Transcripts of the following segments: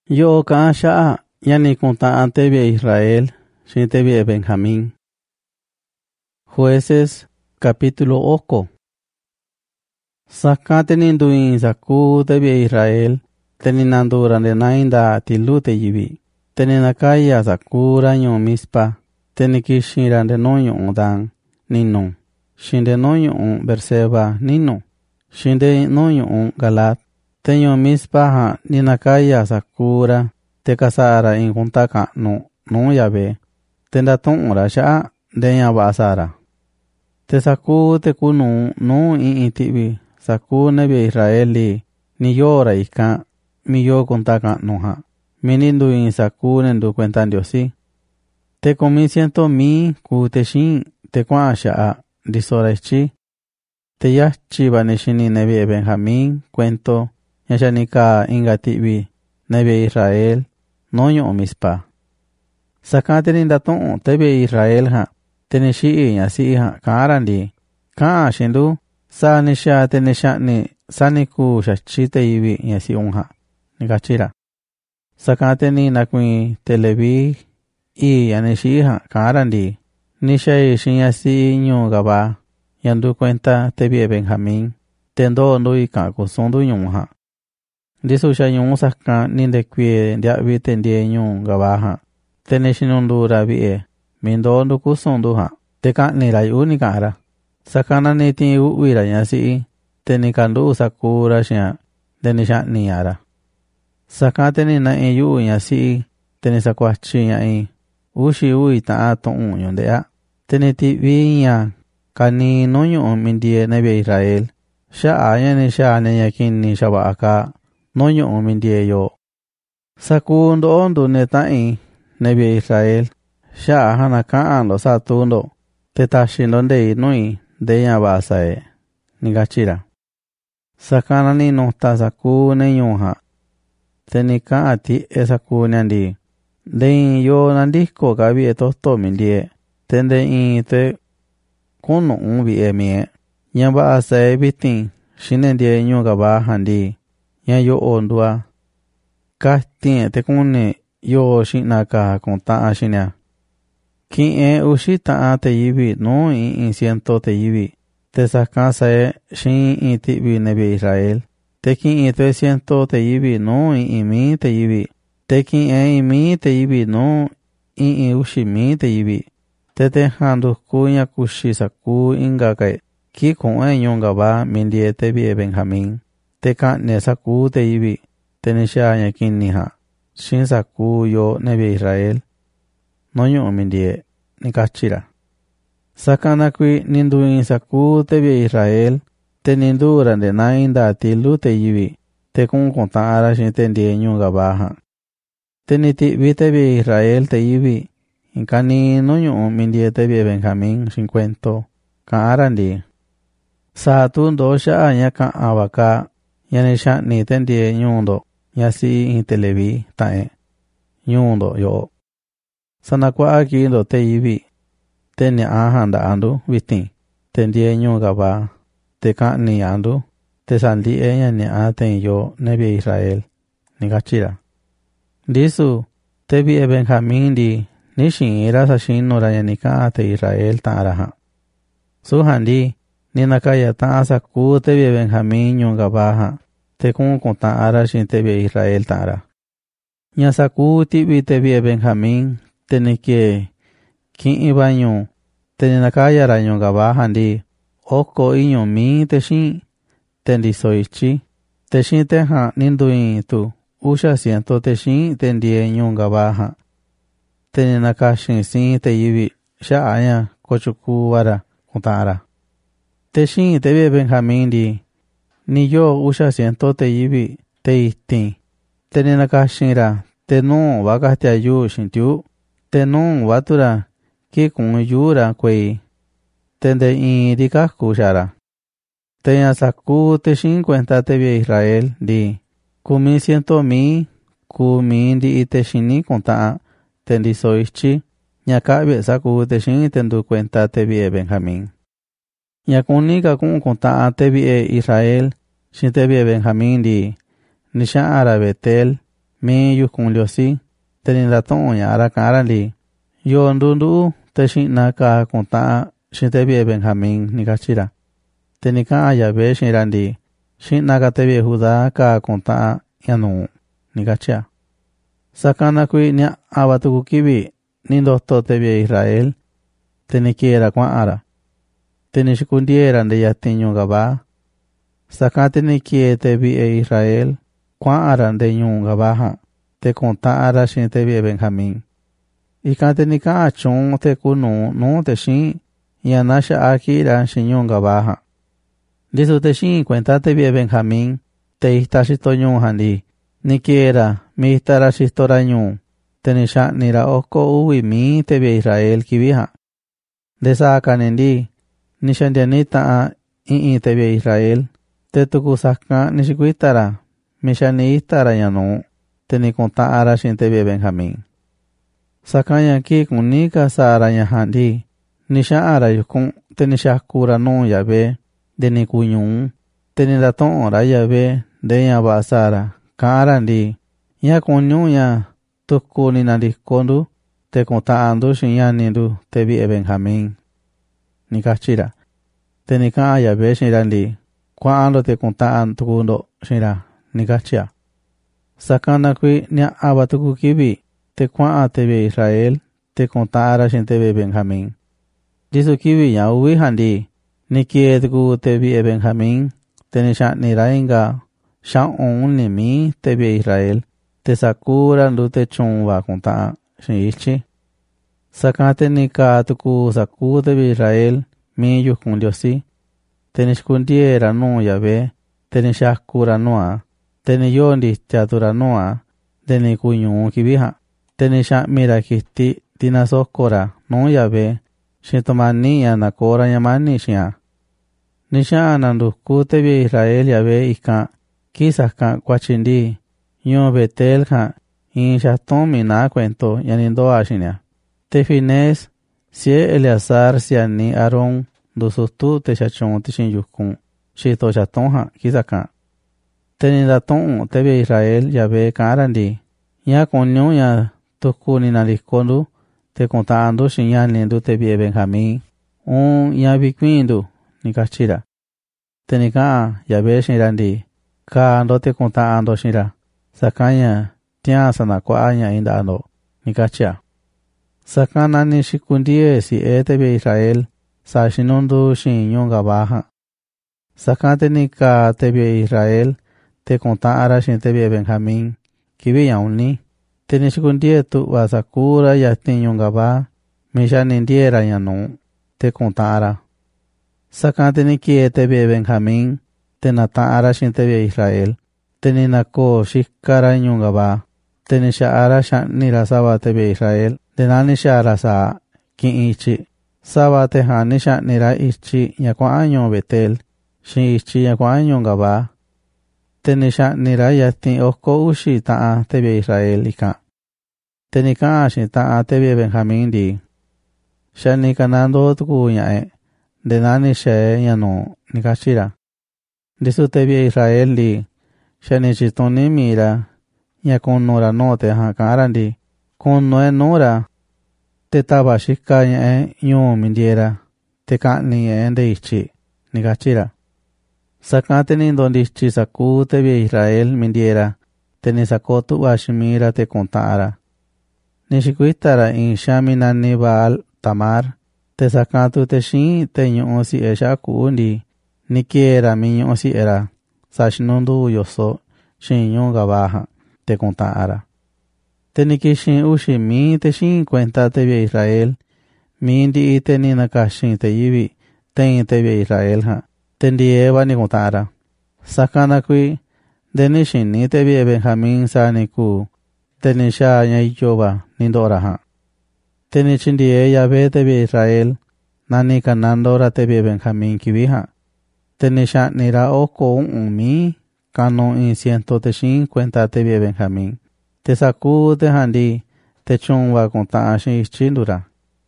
Yo ka sha'a yani kunta ante bi Israel, shinte bi Benjamín. Jueces capítulo 8. Saka teninduin saku te bi Israel, teninandura de nainda tilute yibi. Teninakaya sakura nyo mispa, tenikishira de noyo odan, nino. Shinde noyo Berseba nino. Shinde noyo Galat. Tenyo mispa ha ninakaya sakura, te kasara in kuntaka no yabe. Tenda tongra sha'a denya basara. Te saku te kunu no in tibi, saku nebe Israeli, ni yora ika, mi yo kuntaka noha. Minindu in saku nendu cuentan diosi. Te komi 100,000 kuteshin te kwa sha'a, disorechi. Te yachi baneshini nebe Benjamín, cuento, yashanika ingatibi, nebe Israel, noño mispa. Sakate nindaton tebe Israel ha, teneshi yasi ha karandi, ka shindu, sa nisha teneshani, saniku shachite ibi yasi unha, nigachira. Sakate ni nakwi televi, yaneshi ha karandi, nisha shinyasi nyo gaba, yandu cuenta tebe Benjamín, tendo ndui kakusondu nyonha. Disu shayun saka ninde kwie ndiabi tendie nyun gabaha. Teneshinundu rabie. Mindo ndu kusondu ha. Teka nirai unikara. Sakana niti uwira nyasi. Tenikandu sakura shia. Tenisha niyara. Sakate nina yu nyasi. Tenisakwachi nyai. Ushi ui taa to'un yondea. Teniti vinya. Kani nonyo mindie nebe Israel. Sha'a yani sha'a nenyakin shabaaka. Noño mindie yo. Sakundo ondo netai, nebe Israel. Sha'a hana kaan lo satundo. Tetashindo ndei nui, deya basae. Nigachira. Sakana ni nota saku nenyuha. Tenika ati esaku nyandi. Dein yo nandiko gabi etosto mindie. Tende in te kuno umbi emie. Nyamba asae bitin. Shinendie nyo gaba handi. Ya yo ondua. Kastin te kune yo shinaka konta shinya. Ki ushita te yibi no in ciento te yibi. Te sakasa shin in tibi nebe Israel. Te ki 300 te yibi no in mi te yibi. Te ki mi te yibi no in ushi mi te yibi. Te handu kunya kushi saku ingake. Ki kon nyonga ba mindie te bi Benjamín. Teka ne saku te ibi, tenesha yakin niha. Shin saku yo nebe Israel. Noño mindie, nikachira. Sakana kui ninduin saku tebe Israel. Te nindura de nainda tilu te ibi. Te kun kontara shin tendie nyunga baha. Te niti bitebe Israel te ibi. Inkani noño mindie tebe Benjamín 50. Ka arandi. Saatun dosha anyaka abaka. Yanisha ni tendie nyundo, yasi in televi tae. Nyundo yo. Sanakwa akindo te ibi. Teni ahanda andu vitin. Tendie nyunga ba. Te ni andu. Te sandi ni aten yo nebe Israel. Nigachira. Disu, tebi Benjamín di. Nishin ira sashin nora yanika te Israel taaraha. Suhandi. Ninakaya ta asaku tebe Benjamín nyunga baha. Te kun konta ara shin tebe Israel tara. Nyasaku tibi tebe Benjamín. Tenike. Kin ibanyo. Teninakaya ra nyunga baha ndi. Oko inyo mi te shin. Tendi soichi. Te shin teha ninduin tu. Usha siento te shin tendie nyunga baha. Teninakashin sin te yibi. Sha aya kochuku wara konta ara. Te shin tebe Benjamín di. Ni yo usha siento te yibi te istin. Te ninakashira. Te no wakaste ayu shintiu. Te no watura. Ki kun yura kwei. Tende in rikasku shara. Te yasaku te shin cuenta tebe Israel di. Kumi 100,000. Kumi di ite shini konta. Tendi soichi. Nyakabe saku te shin tendu cuenta tebe Benjamín. Yakunika kun konta tebi Israel, shin tebi Benjamín di, nisha ara Betel, mi yukun liosi, teni la ton ya ara kara li, yo ndundu te shin na ka konta shin te bie Benjamin ni kachira. Teni ka ya be shin randi, shin na ka te bie Judá ka konta yanu ni kachia. Sakana kui nya abatuku kibi, nindo to te bie Israel, teni kiera kwa ara. Teni shikundiera de yatinyo gaba. Sakateni kie te bie Israel, kwa ara de nyun gabaha, te konta ara shin te bie Benjamin. Ikateni ka achon te kunu no te shin, yanasha akira shin nyun gabaha. Disu te shin cuenta te bie Benjamin, te istashito nyun handi, ni kiera mi istara shistora nyun, teni sha nira oko uwi mi te bie Israel kibiha. Desa kanendi, nishandianita a te bie Israel, te tuku saka nishikuitara, mishani istara yanu, teni konta ara shin te bie Benjamin. Sakanya ki kunika sa ara yahandi, nisha ara yukun, teni shakura no yabe, deni kunyun, teni daton ora yabe, de ya basara, ka arandi, ya kunyun ya, tuku ninadikondu, te konta andu shin yanindu te bie Benjamin. Nikachira. Teni ka yabe shin randi, kwa ando te konta antukundo shinra, nikachia. Sakana kui nya abatuku kibi, te kwa te bie Israel, te konta ara shin te bie Benjamin. Disu kibi ya uwi handi, nikie te bie Benjamin, teni sha nirainga, sha ni mi te bie Israel, te sakura ndu te chunwa konta shin ichi. Sakate ni ka tuku saku te bie Israel, mi yukun liosi, teni shkundiera no yabe, teni shakura noa, teni yondi tiatura noa, teni kunyun kibiha, teni sha mira kisti tina sokora no yabe, shintomani ya nakora yamani shia. Nisha ananduku te bie Israel yabe ika, kisas ka kwachindi, yo Betel ka, in shatomi na cuento yanindo ashinia. Te fines, sie Eleazar siani Aaron, dusustu te shachon te shin yukun, shito shatonha kisaka. Teni daton te bie Israel yabe karandi, ya konyo ya tuku ninalikondu, te kontando shin yanindu te bie Benjamin, ya bikwindu, nikachira. Teni ka yabe shin randi, ka ando te kontando shinra, sakanya, tia sana kwa anya inda ando, nikachia. Sakana ni shikundie si te bie Israel, sa shinundu shin yunga baha. Sakate ni ka te bie Israel, te konta ara shin te bie Benjamin, kibi yauni, teni shikundie tu wa sakura yatin yunga ba, misha nindiera yanu, te konta ara. Sakate ni kie te bie Benjamin, te nata ara shin te bie Israel, teni nako shikara yunga ba, teni sha ara shan nirasaba te bie Israel, de nani sha arasa, kin ichi. Saba te hani sha nira ichi yakwa año Betel, shin ichi yakwa año gaba. Teni sha nira yatin oko ushi taa te bie Israel ika. Teni ka shin taa te bie Benjamin di. Sha ni kanando tuku yae, de nani she yano nikachira. Disu te bie Israel di, sha ni chitoni mira, yakon nora no te hakarandi, kon noe nora, te taba shika yu mindiera, te kani de ichi, nikachira. Sakate ni dondi ichi saku te bie Israel mindiera, te ni sakotu washimira te kontara. Nishikuitara in shaminani Baal Tamar, te sakatu te shin te nyosi esha kuundi, nikiera mi nyosi era, sashinundu yoso, shin yunga baja, te kontara. Tenikishin ushi mi te shin cuenta te bie Israel, mi indi ite ni nakashin te yibi, ten te bie Israel ha, tendi eva ni kontara. Sakana kui, denishin ni te bie Benjamin sa niku, tenisha nyayoba nindora ha. Tenishin di ella ve te bie Israel, nani kanandora te bie Benjamin kibiha. Tenisha nira oko mi, kano in ciento te shin cuenta te bie Benjamin. Te saku te handi, te chunwa konta ashin chindura.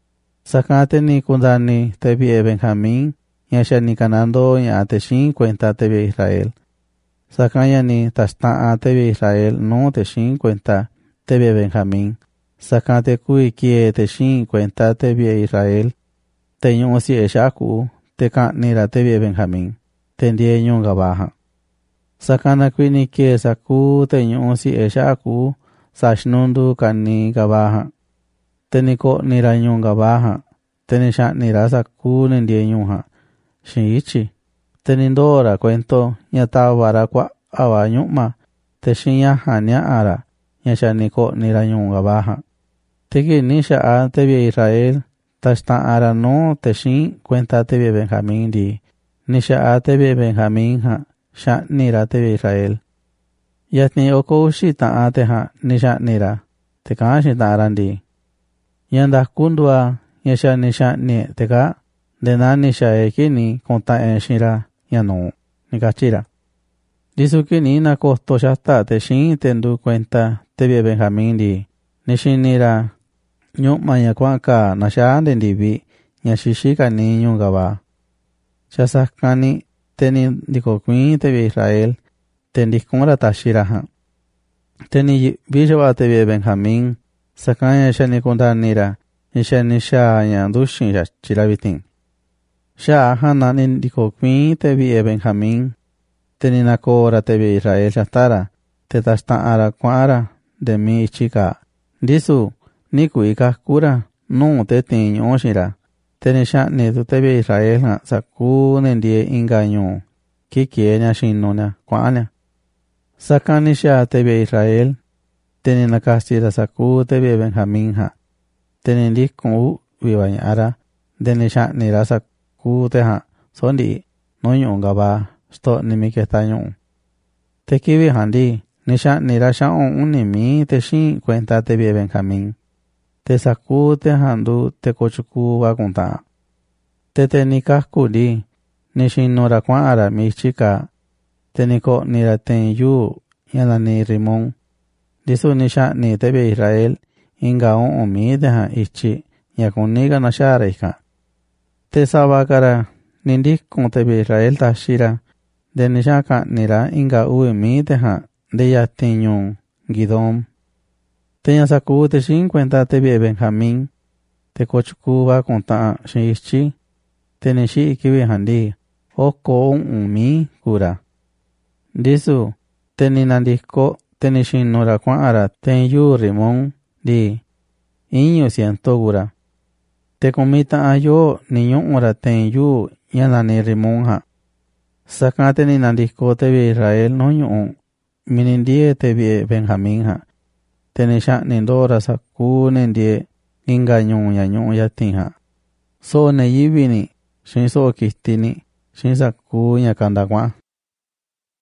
Sakate ni kundani te bie Benjamin, yasha ni kanando ya te shin cuenta te bie Israel. Sakanya ni tashta'a tebe Israel no te shin cuenta tebe Benjamín. Sakante kui kie te shin cuenta tebe Israel. Te nyo si eshaku te kanira tebe Benjamín. Te ndie nyo gabaha. Sakana kui ni kie saku te nyo si eshaku sashnundu kani gabaha. Te niko nira nyo gabaha. Te nisha nira saku nindie nyoha. Shin ichi. Te nindora cuento nyatawara kwa awa nyuma. Te shin yaha ara. Nyasha niko nira nyo gabaha. Teki nisha a tebe Israel. Tashta ara no te shin cuenta tebe Benjamín di. Nisha a tebe Benjamín ha. Sha nira tebe Israel. Yatni oko ushi ta a te ha nisha nira. Te kaa shi ta arandi. Yanda kundua yasha nisha ni te ka. Dena nisha ekini konta en shira yano. Nikachira. Disu ni na kosto shasta te shin tendu cuenta tebe Benjamín di. Nishin nira. Nyuma ya kwanka na shaande ndibi nyashishika ni nyungaba. Shasakani teni dikokwin tebe Israel tendikura tashiraha. Teni bijwa tebe Benjamín sakanya shani kundanira nishani shaya dushin shirabitin. Shaha nani dikokwin tebe Benjamín teni nakora tebe Israel shatara te tashta ara kwara de mi chika. Disu Niku ikakura no te tiño shira. Tenisha ni tu tebe Israel ha saku nendie ingaño. Kikienya shinona kwanya. Sakanisha tebe Israel. Tenina kastira saku tebe Benjamín ha. Tenindikun vivañara. Denisha nira saku te ha. Sondi no nyongaba. Sto nimiketaño. Tekibi handi. Nisha nira shaon unimi te shin cuenta tebe Benjamín. Te saku te handu te kochuku wa kunta. Te nikasku di. Nishin nora kwara mi chika. Te niko nira ten yu yana ni rimon. Disu nisha ni tebe Israel. Inga on omi deha ichi. Yakuniga na shareika. Te sabakara nindikun tebe Israel tashira. De nishaka nira inga uemi deha. De yatinyon gidom. Teña saku te shin cuenta tebe Benjamín. Te kochuku va konta shiichi. Te nishi ikibi handi. Oko umi kura. Disu. Te ninandiko. Te nishin nora kwara. Ten yu rimon. Di. Inyo siento kura. Te komita ayo niño ora ten yu. Yana ni rimon ha. Sakate ninandiko tebe Israel no yu. Minindie tebe Benjamín ha. Tenisha nindora saku nindie ingañon yañon yatinha. So ne yibini, shin so kistini, shin saku nyakandakwa.